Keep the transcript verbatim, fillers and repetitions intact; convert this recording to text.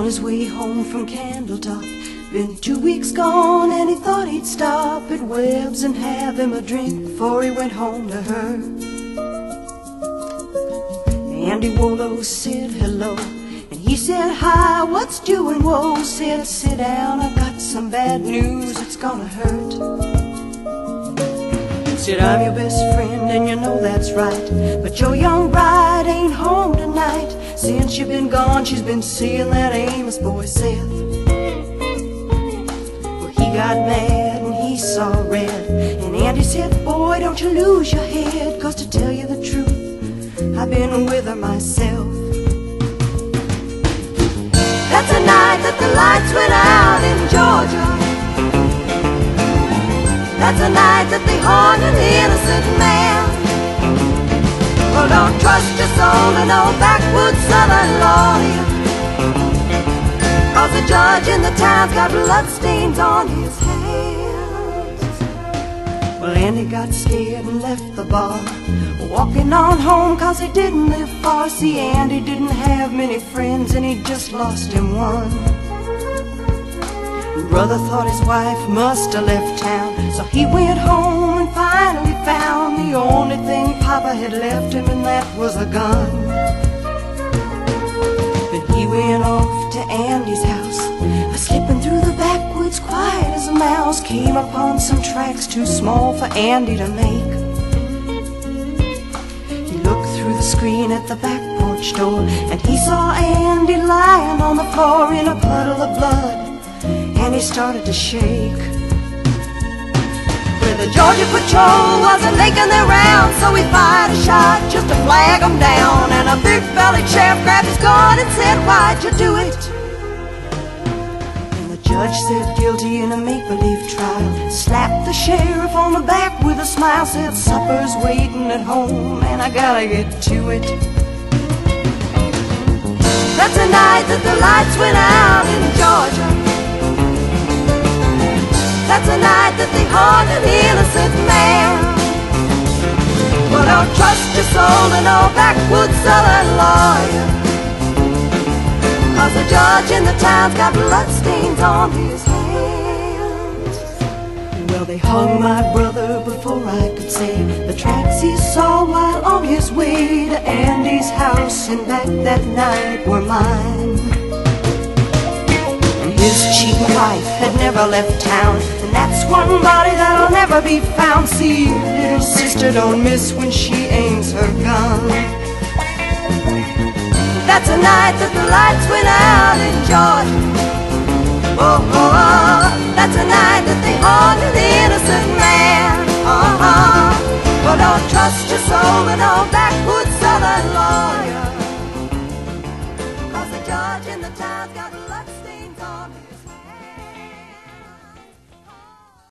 his way home from Candletop. Been two weeks gone and he thought he'd stop at Webb's and have him a drink before he went home to her. Andy Wollo said hello, and he said hi, what's doing? Whoa, said sit down, I've got some bad news, it's gonna hurt. Said I'm your best friend and you know that's right, but your young bride ain't home tonight. Since you've been gone she's been seeing that Amos boy Seth. Well, he got mad and he saw red, and Andy said, boy, don't you lose your head, 'cause to tell you the truth, I've been with her myself. That's the night that the lights went out in Georgia. That's the night that they hung an innocent man. Well, don't trust your soul to no backwoods southern lawyer, 'cause the judge in the town's got bloodstains on his hands. Well, Andy got scared and left the bar, walking on home 'cause he didn't live far. See, Andy didn't have many friends and he just lost him one. Brother thought his wife must have left town, so he went home and finally found the only thing Papa had left him, and that was a gun. Then he went off to Andy's house, slipping through the backwoods quiet as a mouse. Came upon some tracks too small for Andy to make. He looked through the screen at the back porch door, and he saw Andy lying on the floor in a puddle of blood, and he started to shake. Well, the Georgia patrol wasn't making their rounds, so he fired a shot just to flag them down. And a big-bellied sheriff grabbed his gun and said, why'd you do it? And the judge said guilty in a make-believe trial, slapped the sheriff on the back with a smile, said supper's waiting at home and I gotta get to it. That's the night that the lights went out in Georgia. That's the night that they hung an innocent man. Well, don't trust your soul to no backwoods southern lawyer, 'cause the judge in the town's got bloodstains on his hands. Well, they hung my brother before I could say the tracks he saw while on his way to Andy's house and back that night were mine. His cheating wife had never left town, and that's one body that'll never be found. See, little sister don't miss when she aims her gun. That's the night that the lights went out in Georgia. Oh, oh, oh. That's the night that they hung an innocent man. Uh-huh. Well, don't trust your soul to no